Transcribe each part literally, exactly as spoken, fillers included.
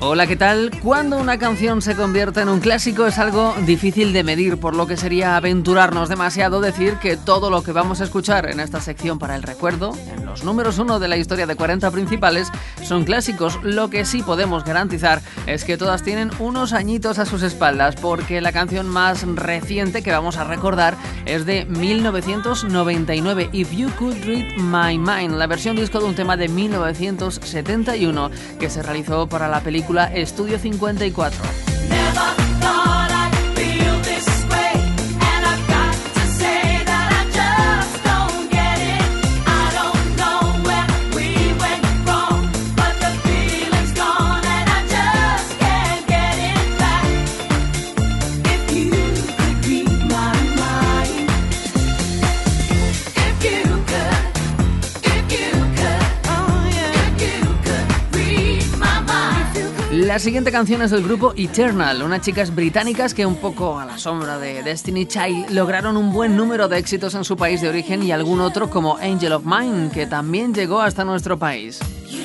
Hola, ¿qué tal? Cuando una canción se convierte en un clásico es algo difícil de medir, por lo que sería aventurarnos demasiado decir que todo lo que vamos a escuchar en esta sección para el recuerdo, en los números uno de la historia de cuarenta principales, son clásicos. Lo que sí podemos garantizar es que todas tienen unos añitos a sus espaldas, porque la canción más reciente que vamos a recordar es de mil novecientos noventa y nueve, If You Could Read My Mind, la versión disco de un tema de mil novecientos setenta y uno que se realizó para la película Estudio cincuenta y cuatro. La siguiente canción es del grupo Eternal, unas chicas británicas que, un poco a la sombra de Destiny Child, lograron un buen número de éxitos en su país de origen y algún otro, como Angel of Mine, que también llegó hasta nuestro país.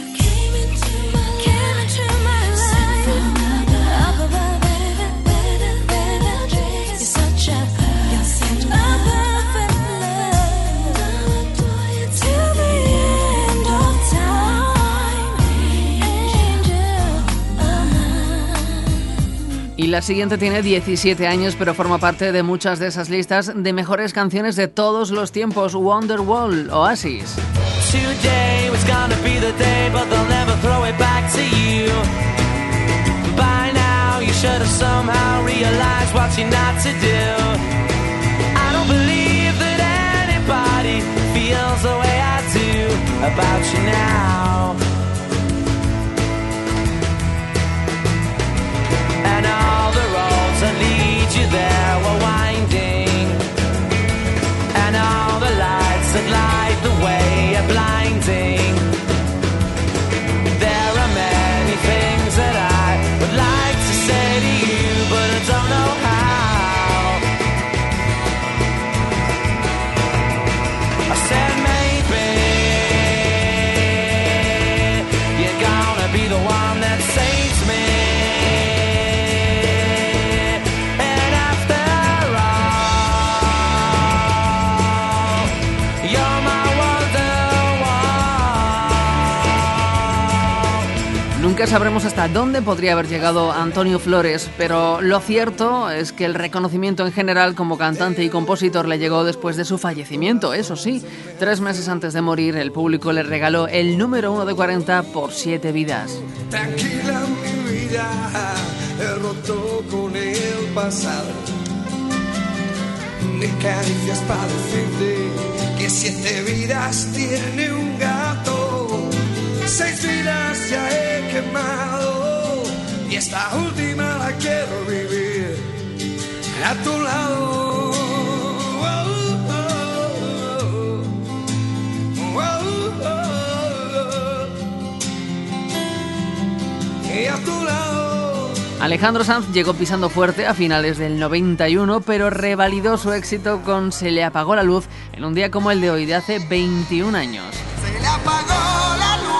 Y la siguiente tiene diecisiete años, pero forma parte de muchas de esas listas de mejores canciones de todos los tiempos. Wonderwall, Oasis. Today was gonna be the day, but they'll never throw it back to you. By now you should have somehow realized what you're not to do. I don't believe that anybody feels the way I do about you now. And all the roads that lead you there were winding, and all the lights that light the way are blinding. There are many things that I would like to say to you, but I don't know how. I said maybe you're gonna be the one that saves me. Nunca sabremos hasta dónde podría haber llegado Antonio Flores, pero lo cierto es que el reconocimiento en general como cantante y compositor le llegó después de su fallecimiento. Eso sí, tres meses antes de morir, el público le regaló el número uno de cuarenta por Siete Vidas. Tranquila mi vida, he roto con el pasado. Me caricias para decirte que siete vidas tiene un gato. Seis vidas ya he quemado y esta última la quiero vivir a tu lado. Oh, oh, oh, oh, oh, oh. Y a tu lado. Alejandro Sanz llegó pisando fuerte a finales del noventa y uno, pero revalidó su éxito con Se le apagó la luz en un día como el de hoy, de hace veintiún años. Se le apagó la luz.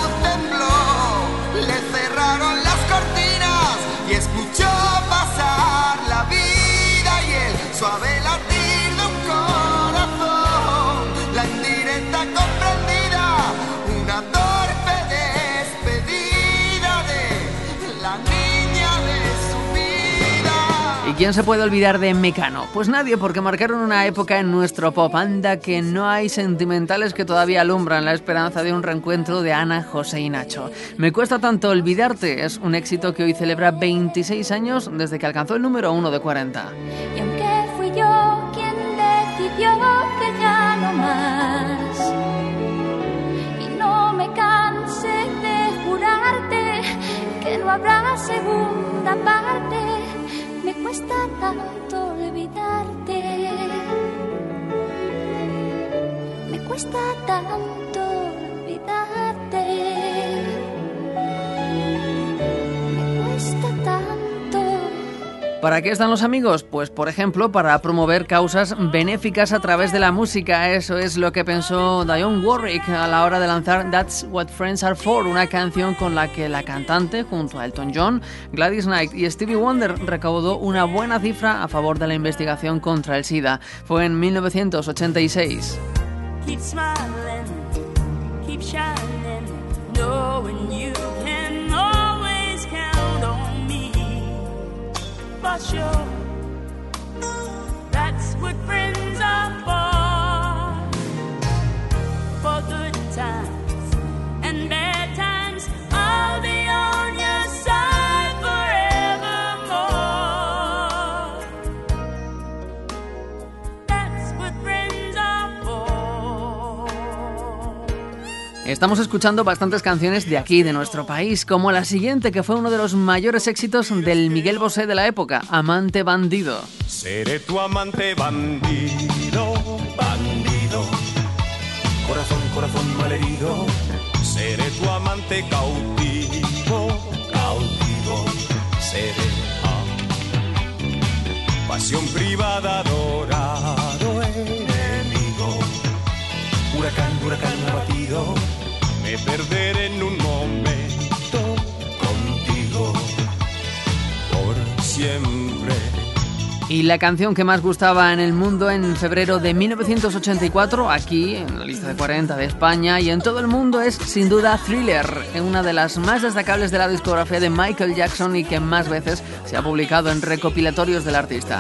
Le cerraron las cortinas y escuchó pasar la vida y el suave latir de un corazón, la indirecta comprendida, una torpe despedida de la niña de su vida. ¿Y quién se puede olvidar de Mecano? Pues nadie, porque marcaron una época en nuestro pop. Anda que no hay sentimentales que todavía alumbran la esperanza de un reencuentro de Ana, José y Nacho. Me cuesta tanto olvidarte es un éxito que hoy celebra veintiséis años desde que alcanzó el número uno de cuarenta. Y aunque fui yo quien decidió que ya no más, y no me canse de jurarte que no habrá segunda parte, me cuesta tanto olvidarte, me cuesta tanto olvidarte, me cuesta tanto ¿Para qué están los amigos? Pues, por ejemplo, para promover causas benéficas a través de la música. Eso es lo que pensó Dionne Warwick a la hora de lanzar That's What Friends Are For, una canción con la que la cantante, junto a Elton John, Gladys Knight y Stevie Wonder, recaudó una buena cifra a favor de la investigación contra el SIDA. Fue en mil novecientos ochenta y seis. Keep smiling, keep shining, knowing you can always count on me. For sure, that's what friends are for. For good times and bad times, I'll be on your side forevermore. That's what friends are for. Estamos escuchando bastantes canciones de aquí, de nuestro país, como la siguiente, que fue uno de los mayores éxitos del Miguel Bosé de la época, Amante Bandido. Seré tu amante bandido, bandido. Corazón, corazón malherido. Seré tu amante cautivo, cautivo. Seré ah, pasión privada, adorado enemigo. Huracán, huracán abatido. Me perderé en un momento contigo por siempre. Y la canción que más gustaba en el mundo en febrero de mil novecientos ochenta y cuatro, aquí en la lista de cuarenta de España y en todo el mundo, es sin duda Thriller, una de las más destacables de la discografía de Michael Jackson y que más veces se ha publicado en recopilatorios del artista.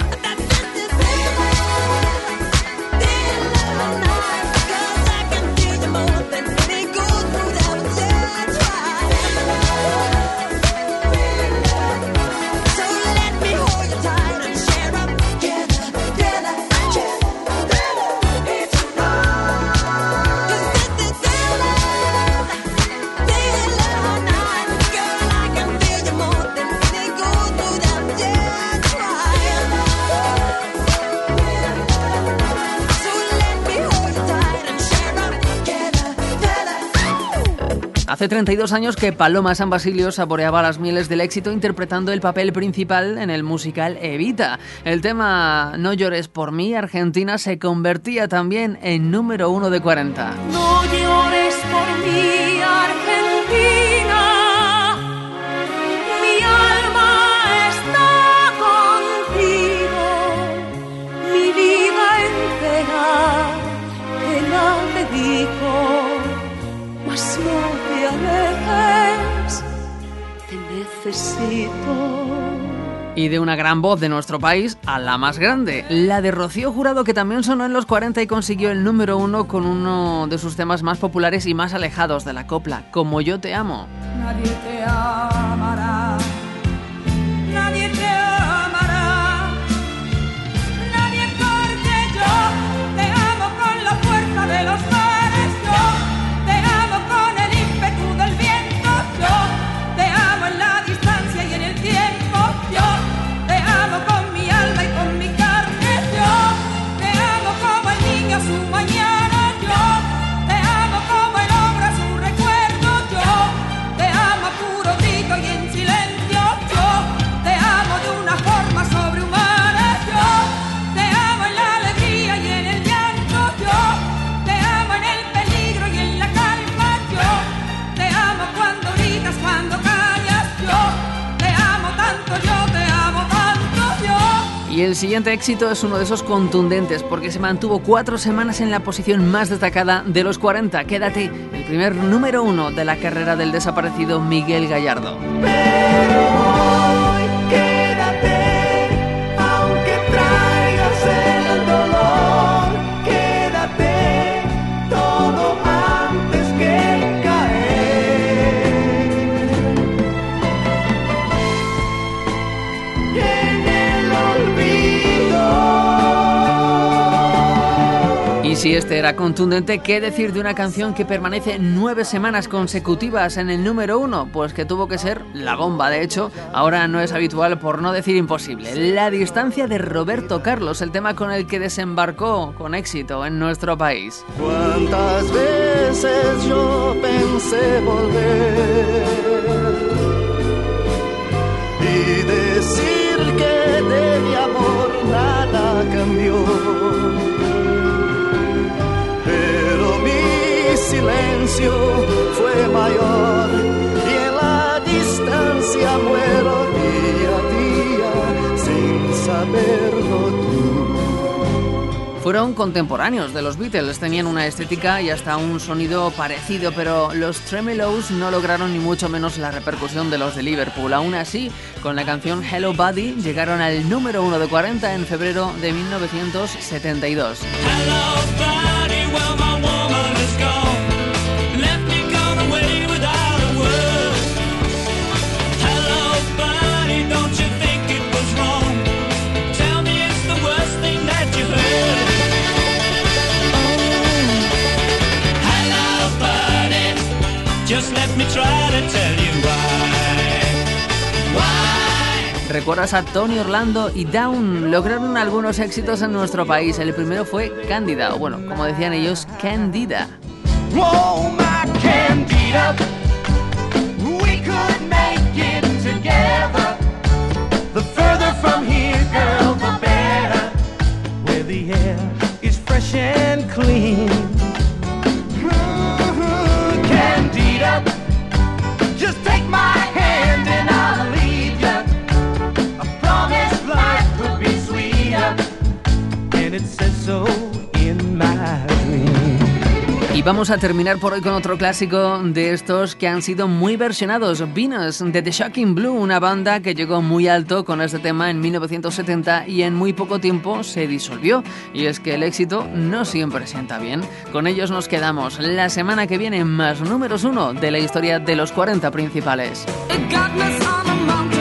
Hace treinta y dos años que Paloma San Basilio saboreaba las mieles del éxito interpretando el papel principal en el musical Evita. El tema No llores por mí, Argentina, se convertía también en número uno de cuarenta. No llores por mí, Argentina. Mi alma está contigo. Mi vida entera te la dedico. Mas no te alejes, te necesito. Y de una gran voz de nuestro país a la más grande, la de Rocío Jurado, que también sonó en los cuarenta y consiguió el número uno con uno de sus temas más populares y más alejados de la copla, Como yo te amo. Nadie te amará, nadie te amará, nadie porque yo te amo con la fuerza de los mares, yo te amo con el ímpetu del viento, yo te amo en la distancia y en el tiempo, yo te amo con mi alma y con mi carne, yo te amo como el niño a su mañana, yo te amo como el hombre a su recuerdo, yo te amo a puro grito y en silencio, yo te amo de una forma sobrehumana, yo te amo en la alegría y en el llanto, yo te amo en el peligro y en la calma, yo te amo cuando gritas, cuando callas, yo te amo tanto, yo te amo tanto, yo. Y el siguiente éxito es uno de esos contundentes porque se mantuvo cuatro semanas en la posición más destacada de los cuarenta. Quédate, el primer número uno de la carrera del desaparecido Miguel Gallardo. Pero hoy quédate, aunque traigas el dolor, quédate todo antes que caer en el olvido. Y si este era contundente, ¿qué decir de una canción que permanece nueve semanas consecutivas en el número uno? Pues que tuvo que ser la bomba. De hecho, ahora no es habitual, por no decir imposible. La distancia de Roberto Carlos, el tema con el que desembarcó con éxito en nuestro país. ¿Cuántas veces yo pensé volver y decir que te saberlo tú. Fueron contemporáneos de los Beatles, tenían una estética y hasta un sonido parecido, pero los Tremeloes no lograron ni mucho menos la repercusión de los de Liverpool. Aún así, con la canción Hello Buddy llegaron al número uno de cuarenta en febrero de mil novecientos setenta y dos. Hello, buddy, well, my woman is gone. Left me gone away without a word. Hello, buddy, don't you think it was wrong? Tell me it's the worst thing that you heard. Hello, buddy, just let me try to tell you why. Why? ¿Recuerdas a Tony Orlando y Down? Lograron algunos éxitos en nuestro país. El primero fue Cándida, o bueno, como decían ellos, Candida. Oh, my Candida, we could make it together. The further from here, girl, the better. Where the air is fresh and clean. Mm-hmm, Candida, just take my hand and I'll lead you. I promise life will be sweeter, and it says so in my dream. Y vamos a terminar por hoy con otro clásico de estos que han sido muy versionados, Venus, de The Shocking Blue, una banda que llegó muy alto con este tema en mil novecientos setenta y en muy poco tiempo se disolvió. Y es que el éxito no siempre sienta bien. Con ellos nos quedamos. La semana que viene más números uno de la historia de los cuarenta principales. It got me on a mountain.